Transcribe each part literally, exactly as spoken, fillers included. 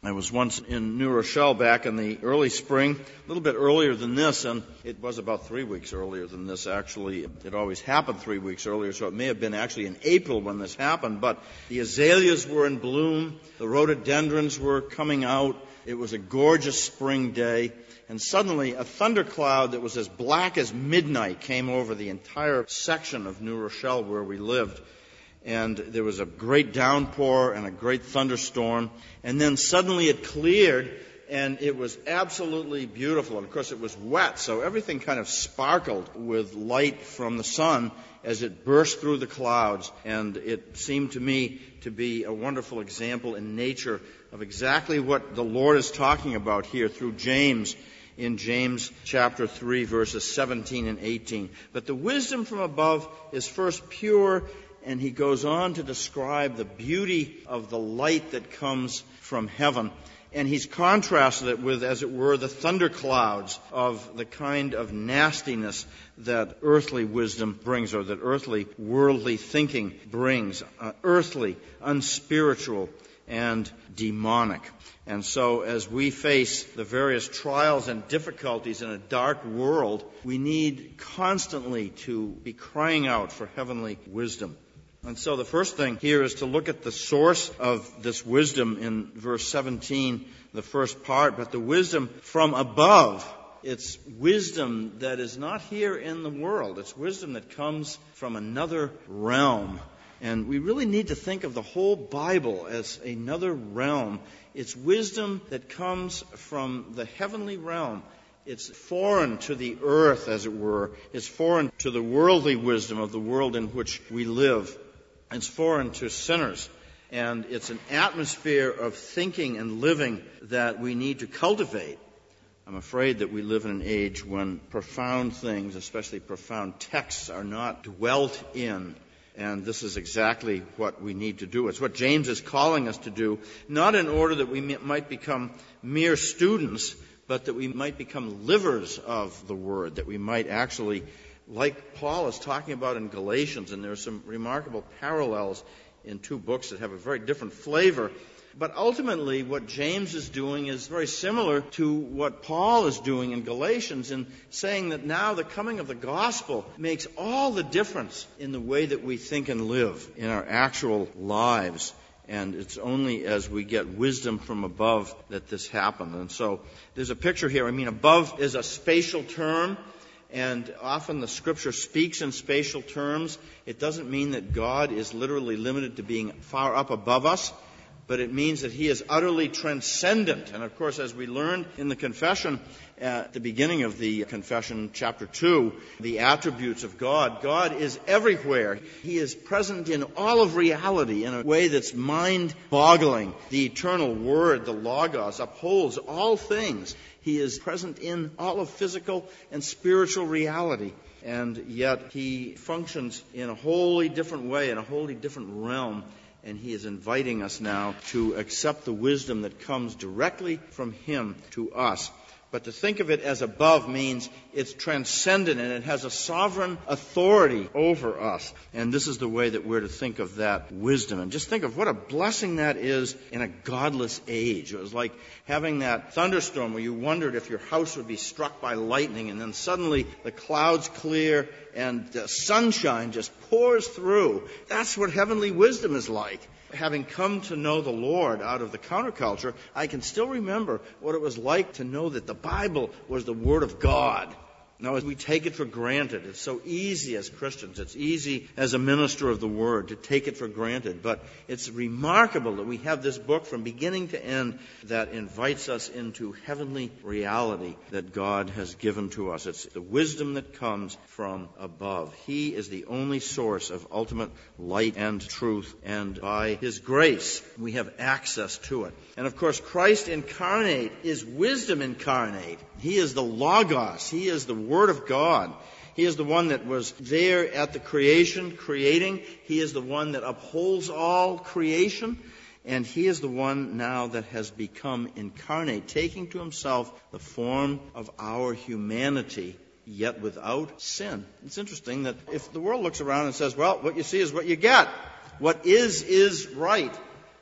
I was once in New Rochelle back in the early spring, a little bit earlier than this, and it was about three weeks earlier than this, actually. It always happened three weeks earlier, so it may have been actually in April when this happened, but the azaleas were in bloom, the rhododendrons were coming out, it was a gorgeous spring day, and suddenly a thundercloud that was as black as midnight came over the entire section of New Rochelle where we lived. And there was a great downpour and a great thunderstorm. And then suddenly it cleared, and it was absolutely beautiful. And of course it was wet, so everything kind of sparkled with light from the sun as it burst through the clouds. And it seemed to me to be a wonderful example in nature of exactly what the Lord is talking about here through James, in James chapter three, verses seventeen and eighteen. But the wisdom from above is first pure, and he goes on to describe the beauty of the light that comes from heaven. And he's contrasted it with, as it were, the thunderclouds of the kind of nastiness that earthly wisdom brings, or that earthly worldly thinking brings. Uh, earthly, unspiritual, and demonic. And so as we face the various trials and difficulties in a dark world, we need constantly to be crying out for heavenly wisdom. And so the first thing here is to look at the source of this wisdom in verse seventeen, the first part, but the wisdom from above. It's wisdom that is not here in the world. It's wisdom that comes from another realm. And we really need to think of the whole Bible as another realm. It's wisdom that comes from the heavenly realm. It's foreign to the earth, as it were. It's foreign to the worldly wisdom of the world in which we live. It's foreign to sinners. And it's an atmosphere of thinking and living that we need to cultivate. I'm afraid that we live in an age when profound things, especially profound texts, are not dwelt in. And this is exactly what we need to do. It's what James is calling us to do, not in order that we might become mere students, but that we might become livers of the Word, that we might actually, like Paul is talking about in Galatians, and there are some remarkable parallels in two books that have a very different flavor. But ultimately, what James is doing is very similar to what Paul is doing in Galatians, in saying that now the coming of the gospel makes all the difference in the way that we think and live in our actual lives. And it's only as we get wisdom from above that this happens. And so there's a picture here. I mean, above is a spatial term. And often the Scripture speaks in spatial terms. It doesn't mean that God is literally limited to being far up above us, but it means that He is utterly transcendent. And of course, as we learned in the confession, at the beginning of the confession, chapter two, the attributes of God, God is everywhere. He is present in all of reality in a way that's mind-boggling. The eternal Word, the Logos, upholds all things. He is present in all of physical and spiritual reality. And yet He functions in a wholly different way, in a wholly different realm. And He is inviting us now to accept the wisdom that comes directly from Him to us. But to think of it as above means it's transcendent and it has a sovereign authority over us. And this is the way that we're to think of that wisdom. And just think of what a blessing that is in a godless age. It was like having that thunderstorm where you wondered if your house would be struck by lightning, and then suddenly the clouds clear and the sunshine just pours through. That's what heavenly wisdom is like. Having come to know the Lord out of the counterculture, I can still remember what it was like to know that the Bible was the Word of God. Now, we take it for granted. It's so easy as Christians. It's easy as a minister of the Word to take it for granted. But it's remarkable that we have this book from beginning to end that invites us into heavenly reality that God has given to us. It's the wisdom that comes from above. He is the only source of ultimate light and truth. And by His grace, we have access to it. And of course, Christ incarnate is wisdom incarnate. He is the Logos. He is the Word of God. He is the one that was there at the creation, creating. He is the one that upholds all creation. And He is the one now that has become incarnate, taking to Himself the form of our humanity, yet without sin. It's interesting that if the world looks around and says, well, what you see is what you get. What is, is right.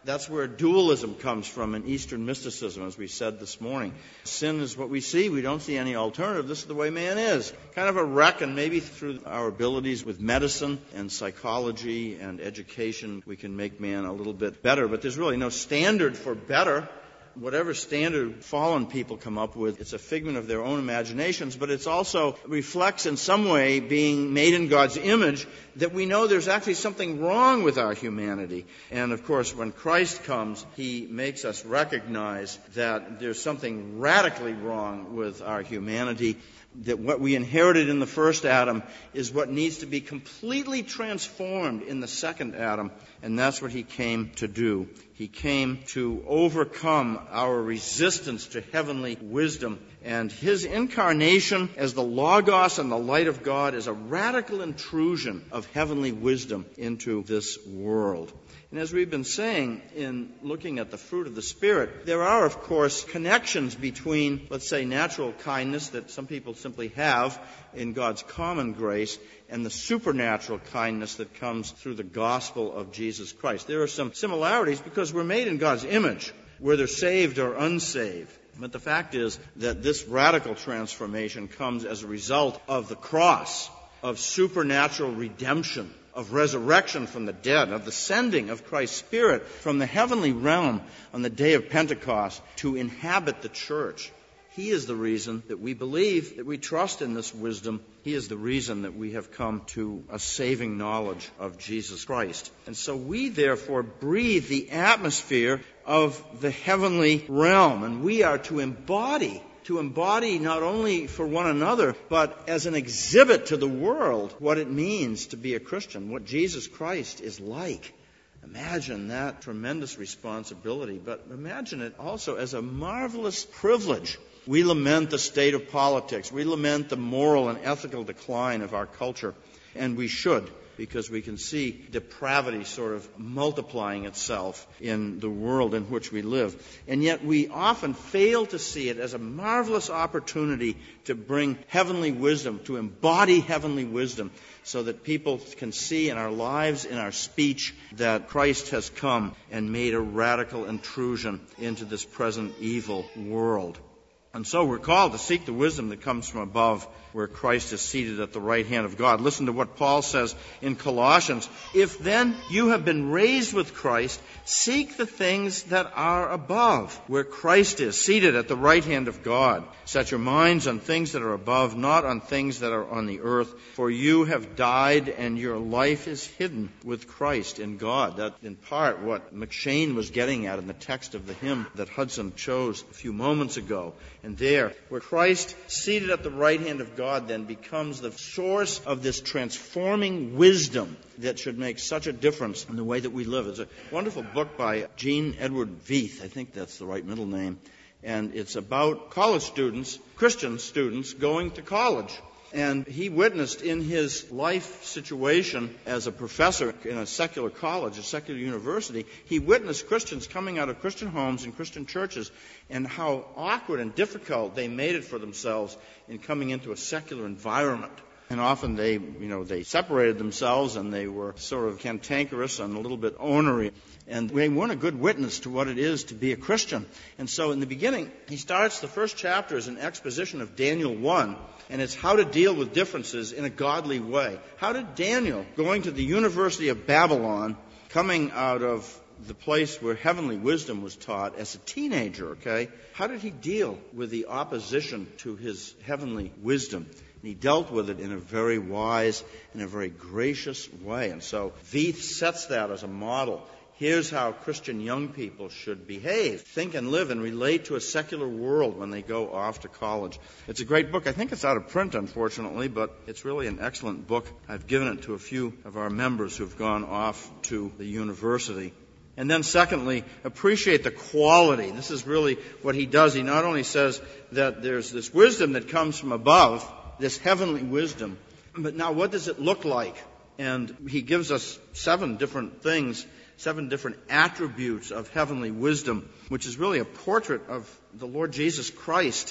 That's where dualism comes from in Eastern mysticism, as we said this morning. Sin is what we see. We don't see any alternative. This is the way man is. Kind of a wreck, and maybe through our abilities with medicine and psychology and education, we can make man a little bit better. But there's really no standard for better. Whatever standard fallen people come up with, it's a figment of their own imaginations, but it also reflects in some way, being made in God's image, that we know there's actually something wrong with our humanity. And of course, when Christ comes, He makes us recognize that there's something radically wrong with our humanity, that what we inherited in the first Adam is what needs to be completely transformed in the second Adam, and that's what He came to do. He came to overcome our resistance to heavenly wisdom, and His incarnation as the Logos and the light of God is a radical intrusion of heavenly wisdom into this world. And as we've been saying in looking at the fruit of the Spirit, there are, of course, connections between, let's say, natural kindness that some people simply have in God's common grace and the supernatural kindness that comes through the gospel of Jesus Christ. There are some similarities because we're made in God's image, whether saved or unsaved. But the fact is that this radical transformation comes as a result of the cross, of supernatural redemption, of resurrection from the dead, of the sending of Christ's Spirit from the heavenly realm on the day of Pentecost to inhabit the church. He is the reason that we believe, that we trust in this wisdom. He is the reason that we have come to a saving knowledge of Jesus Christ. And so we therefore breathe the atmosphere of the heavenly realm, and we are to embody to embody not only for one another, but as an exhibit to the world what it means to be a Christian, what Jesus Christ is like. Imagine that tremendous responsibility, but imagine it also as a marvelous privilege. We lament the state of politics. We lament the moral and ethical decline of our culture, and we should, because we can see depravity sort of multiplying itself in the world in which we live. And yet we often fail to see it as a marvelous opportunity to bring heavenly wisdom, to embody heavenly wisdom, so that people can see in our lives, in our speech, that Christ has come and made a radical intrusion into this present evil world. And so we're called to seek the wisdom that comes from above, where Christ is seated at the right hand of God. Listen to what Paul says in Colossians. If then you have been raised with Christ, seek the things that are above, where Christ is seated at the right hand of God. Set your minds on things that are above, not on things that are on the earth. For you have died, and your life is hidden with Christ in God. That's in part what McShane was getting at in the text of the hymn that Hudson chose a few moments ago. And there, where Christ, seated at the right hand of God, then becomes the source of this transforming wisdom that should make such a difference in the way that we live. It's a wonderful book by Jean Edward Veith. I think that's the right middle name. And it's about college students, Christian students, going to college. And he witnessed in his life situation as a professor in a secular college, a secular university, he witnessed Christians coming out of Christian homes and Christian churches and how awkward and difficult they made it for themselves in coming into a secular environment. And often they, you know, they separated themselves and they were sort of cantankerous and a little bit ornery. And they weren't a good witness to what it is to be a Christian. And so in the beginning, he starts the first chapter as an exposition of Daniel one, and it's how to deal with differences in a godly way. How did Daniel, going to the University of Babylon, coming out of the place where heavenly wisdom was taught as a teenager, okay, how did he deal with the opposition to his heavenly wisdom? And he dealt with it in a very wise and a very gracious way. And so Veith sets that as a model. Here's how Christian young people should behave, think and live and relate to a secular world when they go off to college. It's a great book. I think it's out of print, unfortunately, but it's really an excellent book. I've given it to a few of our members who've gone off to the university. And then secondly, appreciate the quality. This is really what he does. He not only says that there's this wisdom that comes from above, this heavenly wisdom, but now what does it look like? And he gives us seven different things, seven different attributes of heavenly wisdom, which is really a portrait of the Lord Jesus Christ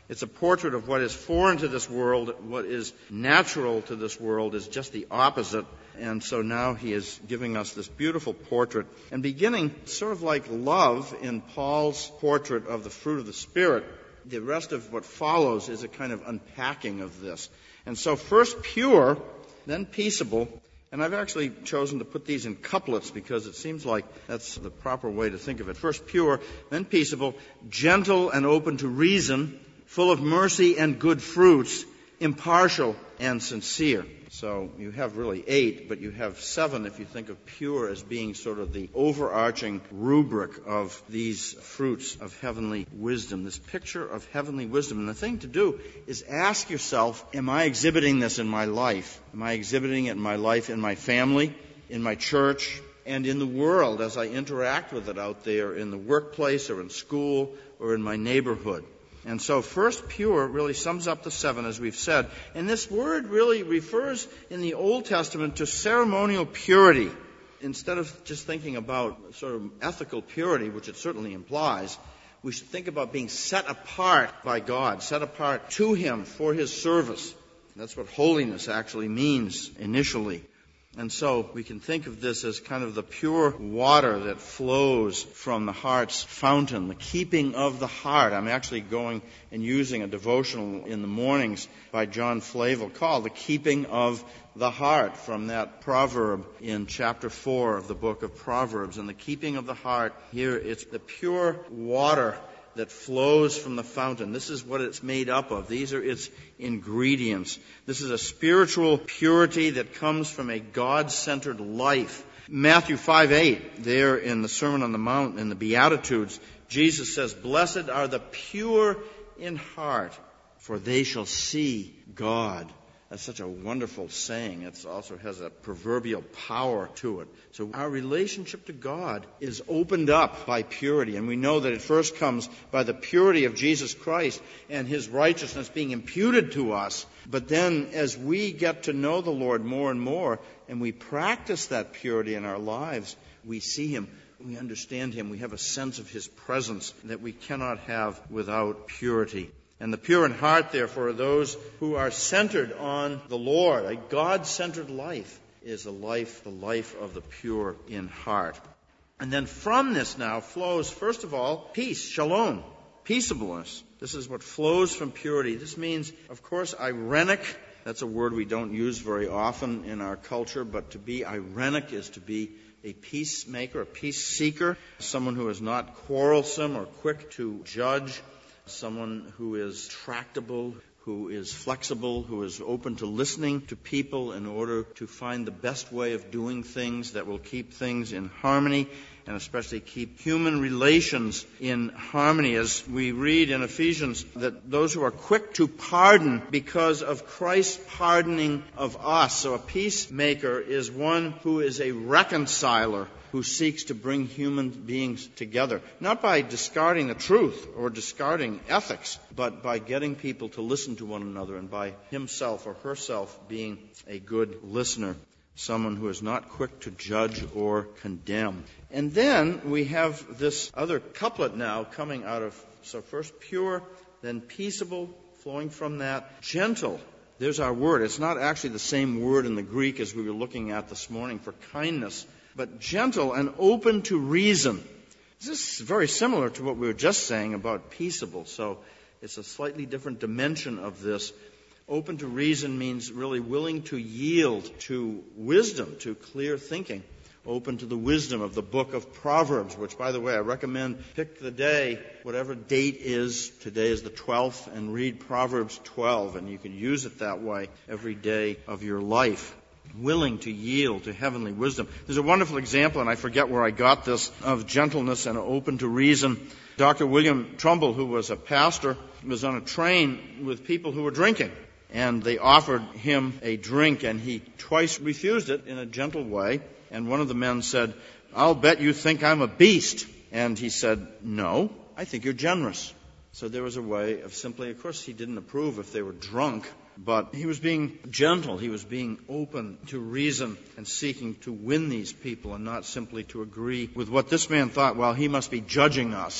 It's a portrait of what is foreign to this world. What is natural to this world is just the opposite. And so now he is giving us this beautiful portrait. And beginning sort of like love in Paul's portrait of the fruit of the Spirit, the rest of what follows is a kind of unpacking of this. And so first pure, then peaceable. And I've actually chosen to put these in couplets because it seems like that's the proper way to think of it. First pure, then peaceable, gentle and open to reason, full of mercy and good fruits, impartial and sincere. So you have really eight, but you have seven if you think of pure as being sort of the overarching rubric of these fruits of heavenly wisdom, this picture of heavenly wisdom. And the thing to do is ask yourself, am I exhibiting this in my life? Am I exhibiting it in my life, in my family, in my church, and in the world as I interact with it out there in the workplace or in school or in my neighborhood? And so first pure really sums up the seven, as we've said. And this word really refers in the Old Testament to ceremonial purity. Instead of just thinking about sort of ethical purity, which it certainly implies, we should think about being set apart by God, set apart to Him for His service. That's what holiness actually means initially. And so we can think of this as kind of the pure water that flows from the heart's fountain, the keeping of the heart. I'm actually going and using a devotional in the mornings by John Flavel called The Keeping of the Heart, from that proverb in chapter four of the book of Proverbs. And the keeping of the heart, here it's the pure water that flows from the fountain. This is what it's made up of. These are its ingredients. This is a spiritual purity that comes from a God-centered life. Matthew five eight, there in the Sermon on the Mount, in the Beatitudes, Jesus says, "Blessed are the pure in heart, for they shall see God." That's such a wonderful saying. It also has a proverbial power to it. So our relationship to God is opened up by purity. And we know that it first comes by the purity of Jesus Christ and His righteousness being imputed to us. But then as we get to know the Lord more and more, and we practice that purity in our lives, we see Him, we understand Him, we have a sense of His presence that we cannot have without purity. And the pure in heart, therefore, are those who are centered on the Lord. A God-centered life is a life, the life of the pure in heart. And then from this now flows, first of all, peace, shalom, peaceableness. This is what flows from purity. This means, of course, irenic. That's a word we don't use very often in our culture, but to be irenic is to be a peacemaker, a peace seeker, someone who is not quarrelsome or quick to judge, someone who is tractable, who is flexible, who is open to listening to people in order to find the best way of doing things that will keep things in harmony, and especially keep human relations in harmony. As we read in Ephesians, that those who are quick to pardon because of Christ's pardoning of us. So a peacemaker is one who is a reconciler, who seeks to bring human beings together, not by discarding the truth or discarding ethics, but by getting people to listen to one another, and by himself or herself being a good listener, someone who is not quick to judge or condemn. And then we have this other couplet now coming out of, so first pure, then peaceable, flowing from that, gentle. There's our word. It's not actually the same word in the Greek as we were looking at this morning for kindness, but gentle and open to reason. This is very similar to what we were just saying about peaceable, so it's a slightly different dimension of this. Open to reason means really willing to yield to wisdom, to clear thinking. Open to the wisdom of the book of Proverbs, which, by the way, I recommend pick the day, whatever date is. Today is the twelfth, and read Proverbs twelve, and you can use it that way every day of your life. Willing to yield to heavenly wisdom. There's a wonderful example, and I forget where I got this, of gentleness and open to reason. Doctor William Trumbull, who was a pastor, was on a train with people who were drinking. And they offered him a drink, and he twice refused it in a gentle way. And one of the men said, "I'll bet you think I'm a beast." And he said, "No, I think you're generous." So there was a way of simply, of course, he didn't approve if they were drunk, but he was being gentle. He was being open to reason and seeking to win these people and not simply to agree with what this man thought, well, he must be judging us.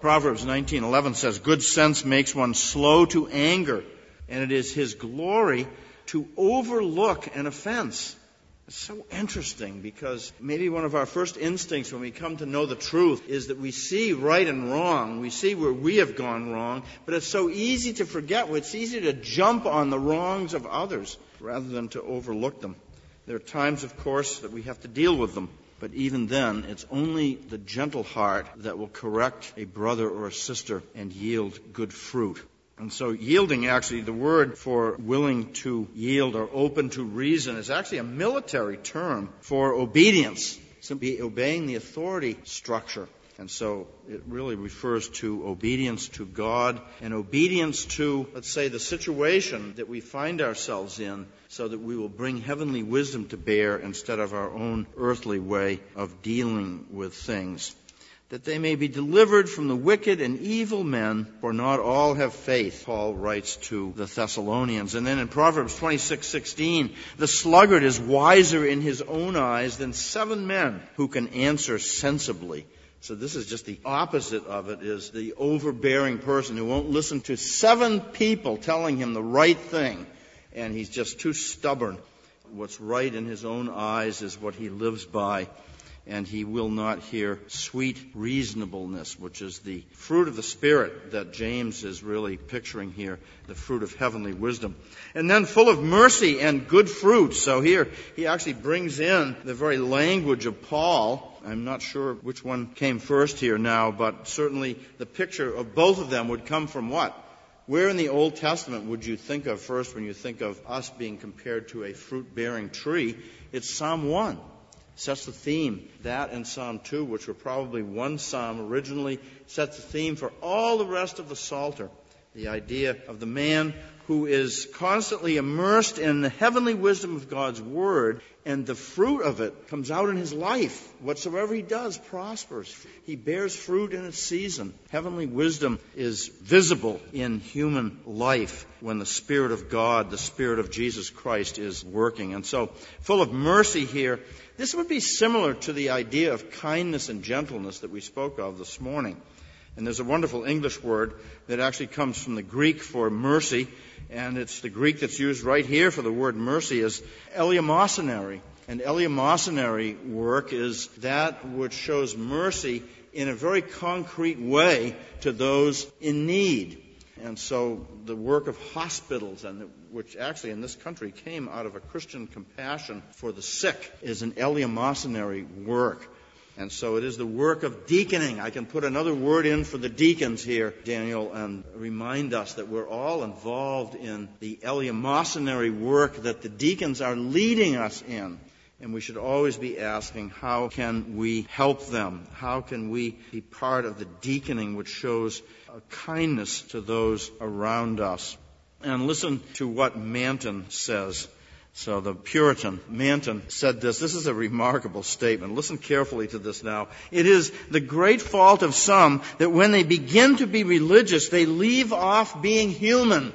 Proverbs nineteen eleven says, good sense makes one slow to anger, and it is his glory to overlook an offense. It's so interesting because maybe one of our first instincts when we come to know the truth is that we see right and wrong. We see where we have gone wrong, but it's so easy to forget. It's easy to jump on the wrongs of others rather than to overlook them. There are times, of course, that we have to deal with them, but even then, it's only the gentle heart that will correct a brother or a sister and yield good fruit. And so yielding, actually, the word for willing to yield or open to reason is actually a military term for obedience, simply obeying the authority structure. And so it really refers to obedience to God and obedience to, let's say, the situation that we find ourselves in, so that we will bring heavenly wisdom to bear instead of our own earthly way of dealing with things. That they may be delivered from the wicked and evil men, for not all have faith, Paul writes to the Thessalonians. And then in Proverbs twenty-six sixteen, the sluggard is wiser in his own eyes than seven men who can answer sensibly. So this is just the opposite of it, is the overbearing person who won't listen to seven people telling him the right thing, and he's just too stubborn. What's right in his own eyes is what he lives by. And he will not hear sweet reasonableness, which is the fruit of the Spirit that James is really picturing here, the fruit of heavenly wisdom. And then full of mercy and good fruit. So here he actually brings in the very language of Paul. I'm not sure which one came first here now, but certainly the picture of both of them would come from what? Where in the Old Testament would you think of first when you think of us being compared to a fruit-bearing tree? It's Psalm one. Sets the theme. That and Psalm two, which were probably one psalm originally, sets the theme for all the rest of the Psalter. The idea of the man who is constantly immersed in the heavenly wisdom of God's Word, and the fruit of it comes out in his life. Whatsoever he does prospers. He bears fruit in its season. Heavenly wisdom is visible in human life when the Spirit of God, the Spirit of Jesus Christ, is working. And so, full of mercy here, this would be similar to the idea of kindness and gentleness that we spoke of this morning. And there's a wonderful English word that actually comes from the Greek for mercy, and it's the Greek that's used right here for the word mercy is eleemosynary. And eleemosynary work is that which shows mercy in a very concrete way to those in need. And so the work of hospitals, and which actually in this country came out of a Christian compassion for the sick, is an eleemosynary work. And so it is the work of deaconing. I can put another word in for the deacons here, Daniel, and remind us that we're all involved in the eleemosynary work that the deacons are leading us in. And we should always be asking, how can we help them? How can we be part of the deaconing which shows a kindness to those around us? And listen to what Manton says. So the Puritan, Manton, said this. This is a remarkable statement. Listen carefully to this now. It is the great fault of some that when they begin to be religious, they leave off being human.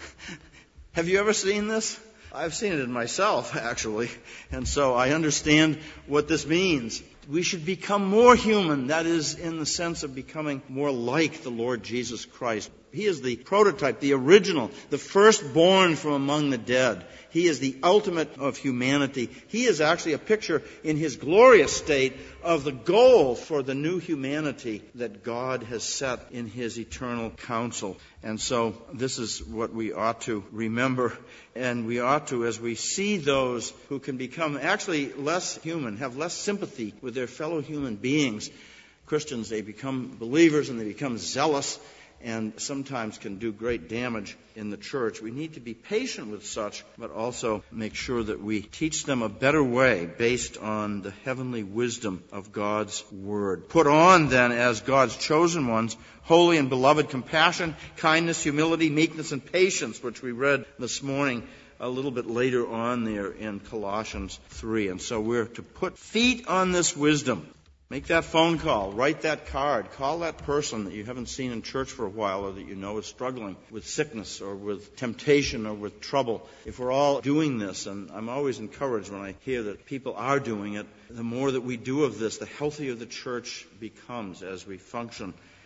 Have you ever seen this? I've seen it in myself, actually. And so I understand what this means. We should become more human. That is, in the sense of becoming more like the Lord Jesus Christ. He is the prototype, the original, the firstborn from among the dead. He is the ultimate of humanity. He is actually a picture in his glorious state of the goal for the new humanity that God has set in his eternal counsel. And so this is what we ought to remember. And we ought to, as we see those who can become actually less human, have less sympathy with their fellow human beings, Christians, they become believers and they become zealous, and sometimes can do great damage in the church. We need to be patient with such, but also make sure that we teach them a better way based on the heavenly wisdom of God's Word. Put on, then, as God's chosen ones, holy and beloved compassion, kindness, humility, meekness, and patience, which we read this morning a little bit later on there in Colossians three. And so we're to put feet on this wisdom. Make that phone call, write that card, call that person that you haven't seen in church for a while or that you know is struggling with sickness or with temptation or with trouble. If we're all doing this, and I'm always encouraged when I hear that people are doing it, the more that we do of this, the healthier the church becomes as we function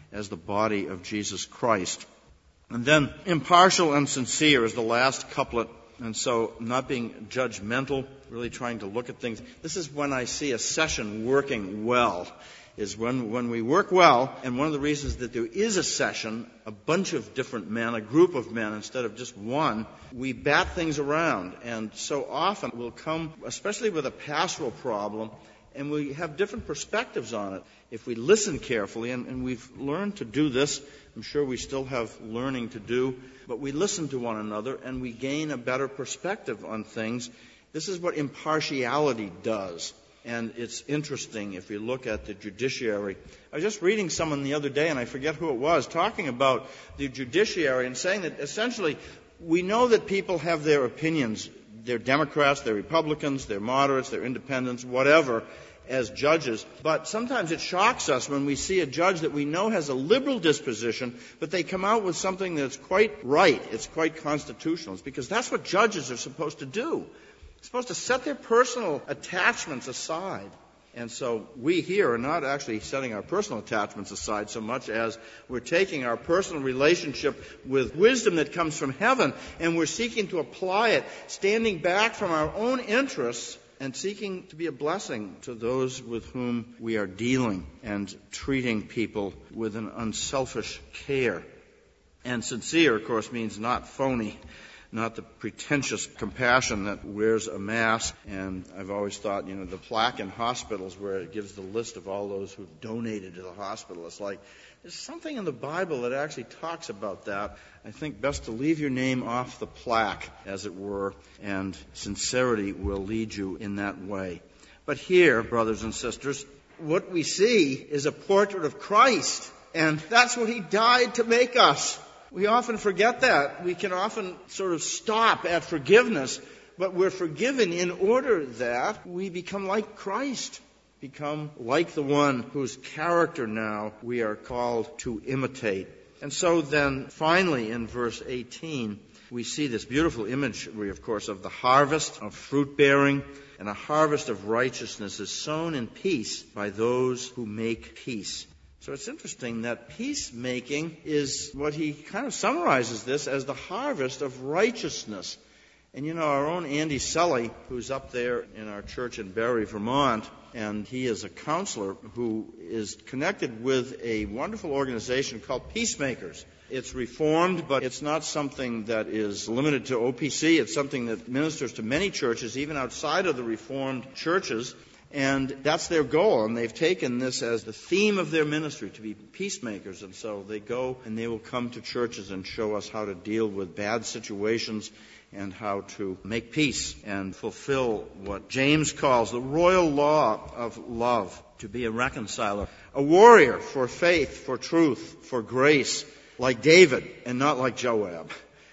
as the body of Jesus Christ. And then impartial and sincere is the last couplet. And so not being judgmental, really trying to look at things. This is when I see a session working well, is when, when we work well. And one of the reasons that there is a session, a bunch of different men, a group of men instead of just one, we bat things around. And so often we'll come, especially with a pastoral problem, and we have different perspectives on it if we listen carefully. And, and we've learned to do this. I'm sure we still have learning to do. But we listen to one another and we gain a better perspective on things. This is what impartiality does. And it's interesting if you look at the judiciary. I was just reading someone the other day, and I forget who it was, talking about the judiciary and saying that essentially we know that people have their opinions. They're Democrats, they're Republicans, they're moderates, they're independents, whatever, as judges. But sometimes it shocks us when we see a judge that we know has a liberal disposition, but they come out with something that's quite right. It's quite constitutional. It's because that's what judges are supposed to do. They're supposed to set their personal attachments aside. And so we here are not actually setting our personal attachments aside so much as we're taking our personal relationship with wisdom that comes from heaven, and we're seeking to apply it, standing back from our own interests and seeking to be a blessing to those with whom we are dealing and treating people with an unselfish care. And sincere, of course, means not phony, not the pretentious compassion that wears a mask. And I've always thought, you know, the plaque in hospitals where it gives the list of all those who donated to the hospital, it's like there's something in the Bible that actually talks about that. I think best to leave your name off the plaque, as it were, and sincerity will lead you in that way. But here, brothers and sisters, what we see is a portrait of Christ, and that's what he died to make us. We often forget that. We can often sort of stop at forgiveness, but we're forgiven in order that we become like Christ, become like the one whose character now we are called to imitate. And so then, finally, in verse eighteen, we see this beautiful imagery, of course, of the harvest of fruit-bearing, and a harvest of righteousness is sown in peace by those who make peace. So it's interesting that peacemaking is what he kind of summarizes this as the harvest of righteousness. And you know, our own Andy Sully, who's up there in our church in Barrie, Vermont, and he is a counselor who is connected with a wonderful organization called Peacemakers. It's reformed, but it's not something that is limited to O P C. It's something that ministers to many churches, even outside of the Reformed churches. And that's their goal, and they've taken this as the theme of their ministry, to be peacemakers. And so they go and they will come to churches and show us how to deal with bad situations and how to make peace and fulfill what James calls the royal law of love, to be a reconciler, a warrior for faith, for truth, for grace, like David and not like Joab.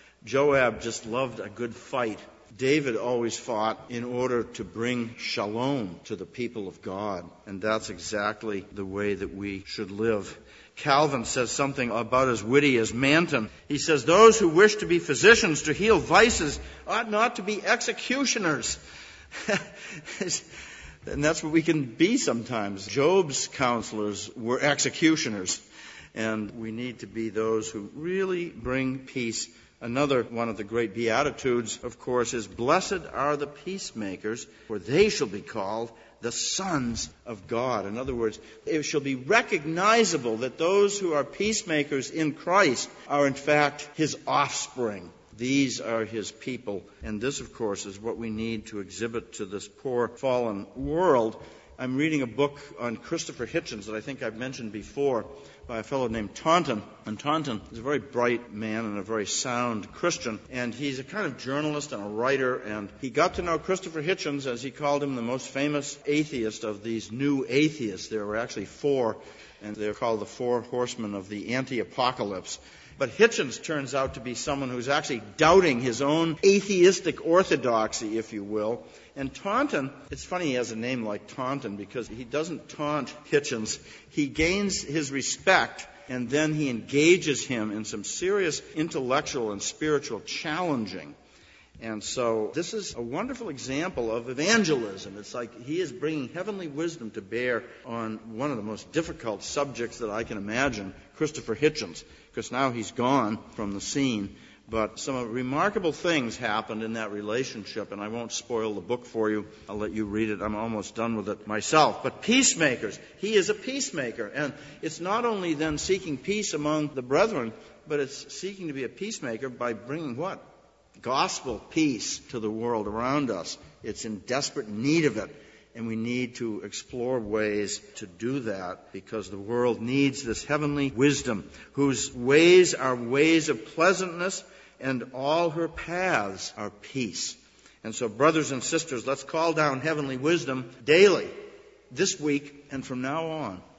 Joab just loved a good fight. David always fought in order to bring shalom to the people of God, and that's exactly the way that we should live. Calvin says something about as witty as Manton. He says, those who wish to be physicians to heal vices ought not to be executioners. And that's what we can be sometimes. Job's counselors were executioners, and we need to be those who really bring peace. Another one of the great Beatitudes, of course, is, blessed are the peacemakers, for they shall be called the sons of God. In other words, it shall be recognizable that those who are peacemakers in Christ are in fact his offspring. These are his people. And this, of course, is what we need to exhibit to this poor, fallen world. I'm reading a book on Christopher Hitchens that I think I've mentioned before, by a fellow named Taunton. And Taunton is a very bright man and a very sound Christian. And he's a kind of journalist and a writer. And he got to know Christopher Hitchens, as he called him, the most famous atheist of these new atheists. There were actually four, and they're called the four horsemen of the anti-apocalypse. But Hitchens turns out to be someone who's actually doubting his own atheistic orthodoxy, if you will. And Taunton, it's funny he has a name like Taunton because he doesn't taunt Hitchens. He gains his respect, and then he engages him in some serious intellectual and spiritual challenging. And so this is a wonderful example of evangelism. It's like he is bringing heavenly wisdom to bear on one of the most difficult subjects that I can imagine, Christopher Hitchens, because now he's gone from the scene. But some remarkable things happened in that relationship, and I won't spoil the book for you. I'll let you read it. I'm almost done with it myself. But peacemakers. He is a peacemaker. And it's not only then seeking peace among the brethren, but it's seeking to be a peacemaker by bringing what? Gospel peace to the world around us. It's in desperate need of it, and we need to explore ways to do that because the world needs this heavenly wisdom whose ways are ways of pleasantness and all her paths are peace. And so, brothers and sisters, let's call down heavenly wisdom daily, this week and from now on.